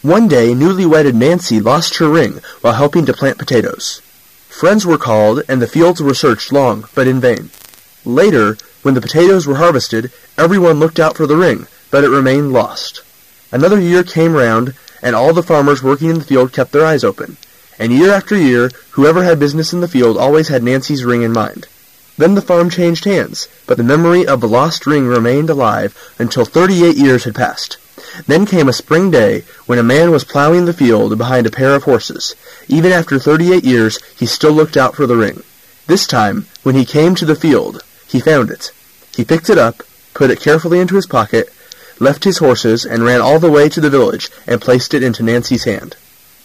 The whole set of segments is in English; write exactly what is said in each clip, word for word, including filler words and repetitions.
One day, newly wedded Nancy lost her ring while helping to plant potatoes. Friends were called, and the fields were searched long, but in vain. Later, when the potatoes were harvested, everyone looked out for the ring, but it remained lost. Another year came round, and all the farmers working in the field kept their eyes open. And year after year, whoever had business in the field always had Nancy's ring in mind. Then the farm changed hands, but the memory of the lost ring remained alive until thirty-eight years had passed. Then came a spring day when a man was plowing the field behind a pair of horses. Even after thirty-eight years, he still looked out for the ring. This time, when he came to the field, he found it. He picked it up, put it carefully into his pocket, left his horses, and ran all the way to the village and placed it into Nancy's hand.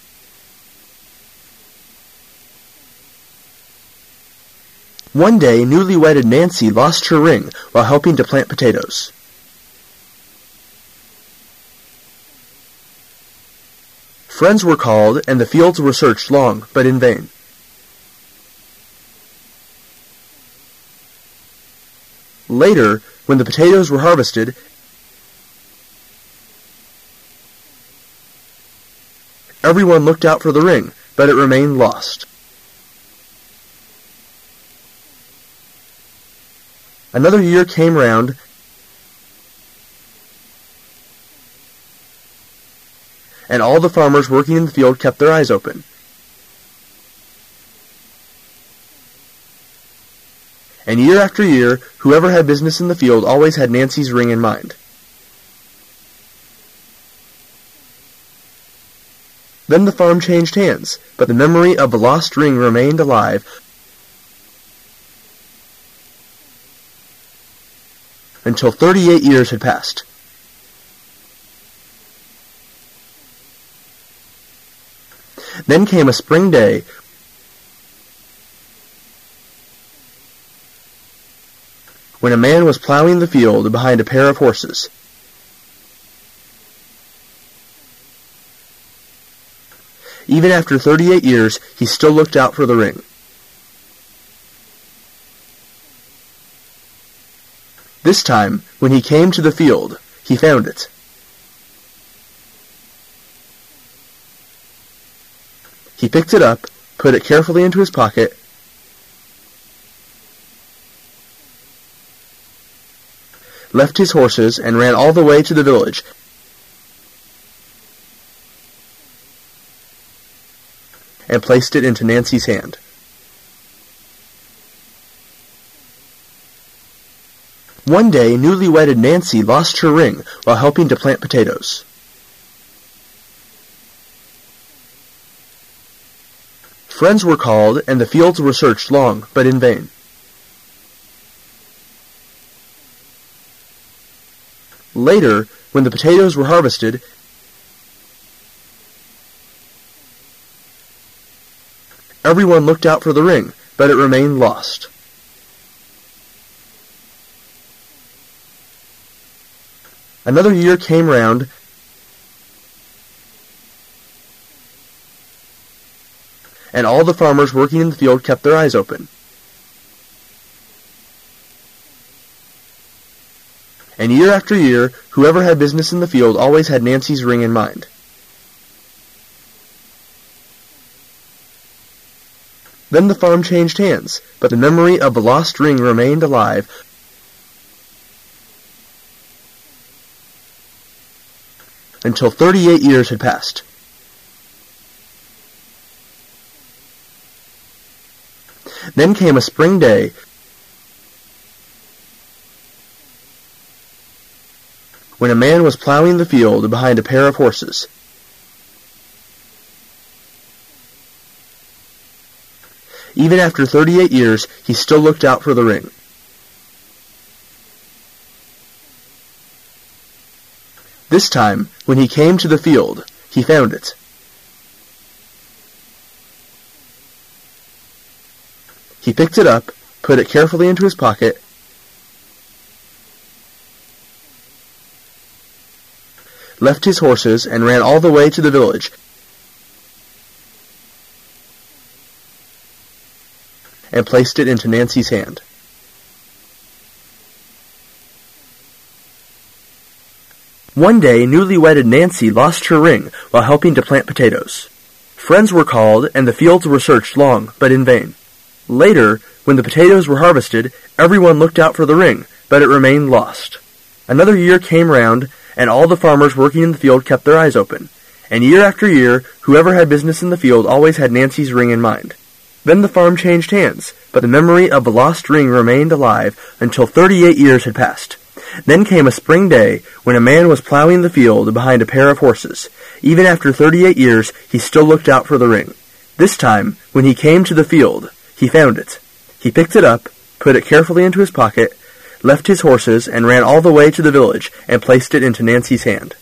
One day, newly wedded Nancy lost her ring while helping to plant potatoes. Friends were called, and the fields were searched long, but in vain. Later, when the potatoes were harvested, everyone looked out for the ring, but it remained lost. Another year came round, and all the farmers working in the field kept their eyes open. And year after year, whoever had business in the field always had Nancy's ring in mind. Then the farm changed hands, but the memory of the lost ring remained alive until thirty-eight years had passed. Then came a spring day when a man was plowing the field behind a pair of horses. Even after thirty-eight years, he still looked out for the ring. This time, when he came to the field, he found it. He picked it up, put it carefully into his pocket, left his horses, and ran all the way to the village, and placed it into Nancy's hand. One day, newly wedded Nancy lost her ring while helping to plant potatoes. Friends were called, and the fields were searched long, but in vain. Later, when the potatoes were harvested, everyone looked out for the ring, but it remained lost. Another year came round, and all the farmers working in the field kept their eyes open. And year after year, whoever had business in the field always had Nancy's ring in mind. Then the farm changed hands, but the memory of the lost ring remained alive until thirty-eight years had passed. Then came a spring day when a man was plowing the field behind a pair of horses. Even after thirty-eight years, he still looked out for the ring. This time, when he came to the field, he found it. He picked it up, put it carefully into his pocket, left his horses, and ran all the way to the village, and placed it into Nancy's hand. One day, newly-wedded Nancy lost her ring while helping to plant potatoes. Friends were called, and the fields were searched long, but in vain. Later, when the potatoes were harvested, everyone looked out for the ring, but it remained lost. Another year came round, and all the farmers working in the field kept their eyes open. And year after year, whoever had business in the field always had Nancy's ring in mind. Then the farm changed hands, but the memory of the lost ring remained alive until thirty-eight years had passed. Then came a spring day when a man was plowing the field behind a pair of horses. Even after thirty-eight years, he still looked out for the ring. This time, when he came to the field, he found it. He picked it up, put it carefully into his pocket, left his horses, and ran all the way to the village and placed it into Nancy's hand.